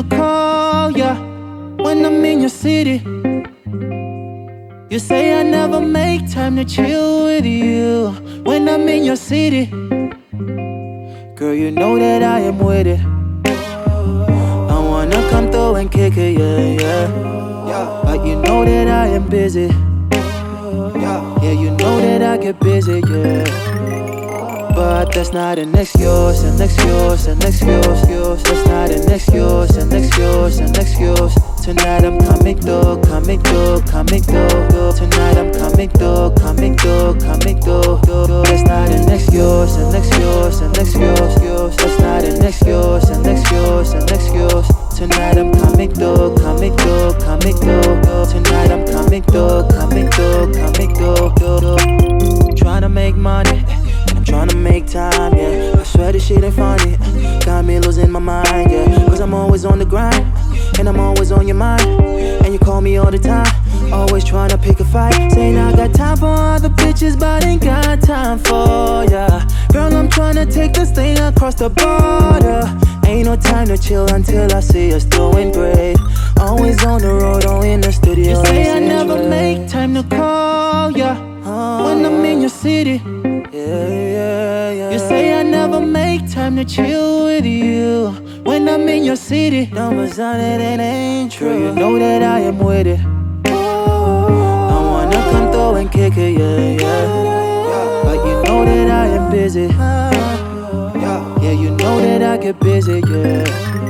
to call ya when I'm in your city. You say I never make time to chill with you when I'm in your city. Girl, you know that I am with it. I wanna come through and kick it, yeah. But you know that I am busy. Yeah, you know that I get busy, yeah. But that's not an excuse, an excuse, an excuse, yours. That's not an excuse, an excuse, an excuse. Tonight I'm coming through, coming through, coming through. Tonight I'm coming through, coming through, coming through. That's not an excuse, an excuse, an excuse, yours. That's not an excuse, an excuse, an excuse. Tonight I'm coming through, coming through, coming through. Tonight I'm coming through, coming through, coming through. Tryna make money, I'm tryna make time, yeah. I swear this shit ain't funny. Got me losing my mind, yeah. Cause I'm always on the grind, and I'm always on your mind. And you call me all the time, always tryna pick a fight. Saying I got time for other bitches, but ain't got time for ya. Girl, I'm tryna take this thing across the border. Ain't no time to chill until I see us doing great. Always on the road or in the studio. You say I never make time to call ya when I'm in your city. You say I never make time to chill with you when I'm in your city. Numbers on it, it ain't true. Girl, you know that I am with it. I wanna come through and kick it, yeah. But you know that I am busy. Yeah, you know that I get busy, yeah.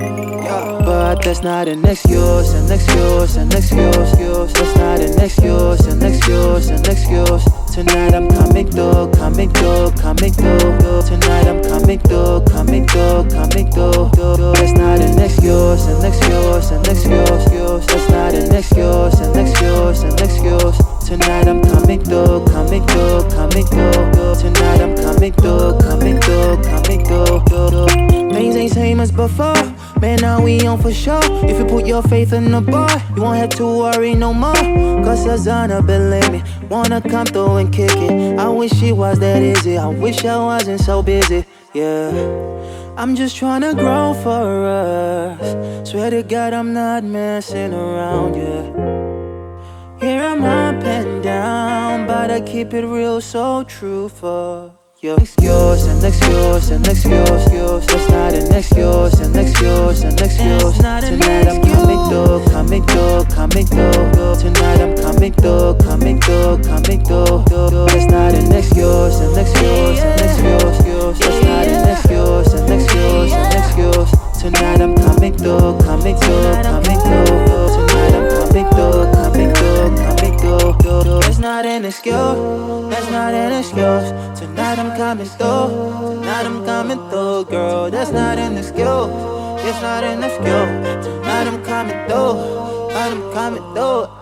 But that's not an excuse, an excuse, an excuse, yours. That's not an excuse, an excuse, an excuse. Tonight I'm coming through, coming through, coming through. Tonight I'm coming through, coming through, coming through. That's not an excuse, an excuse, an excuse, yours. That's not an excuse, an excuse, an excuse. Tonight I'm coming through, coming through, coming through. Tonight I'm coming through, coming through, coming through. Things ain't same as before. Man, now we on for sure. If you put your faith in the boy, you won't have to worry no more. Cause Susanna, believe me, wanna come through and kick it. I wish it was that easy, I wish I wasn't so busy, yeah. I'm just tryna grow for us. Swear to God I'm not messing around, yeah. Here I'm up and down, but I keep it real, so true for you. Excuse, an excuse, an excuse, yours. That's not an excuse, an excuse, an excuse. Tonight I'm coming through, coming through, coming through. Tonight I'm coming through, coming through, coming through. That's not an excuse, an excuse, an excuse, yours. That's not an excuse, an excuse, an excuse. Tonight I'm coming through, coming through, coming through. Tonight I'm coming through, coming through, coming through. That's not an excuse, that's not an excuse. Tonight I'm coming through, tonight I'm coming through, girl. That's not an excuse, it's not an excuse. Tonight I'm coming through, tonight I'm coming through.